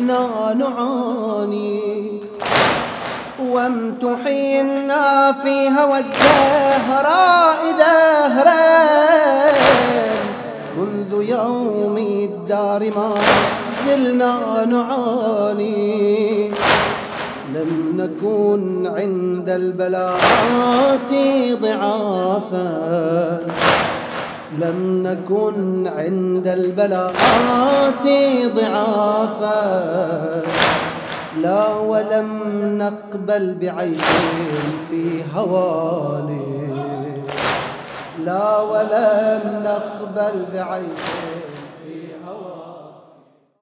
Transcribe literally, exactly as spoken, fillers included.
زلنا نعاني وامتحنا في هوى الزهراء دهرين، منذ يوم الدار ما زلنا نعاني. لم نكن عند البلاءات ضعافا، لم نكن عند البلاءات ضعافا، لا ولم نقبل بعيش في هوان، لا ولم نقبل بعيش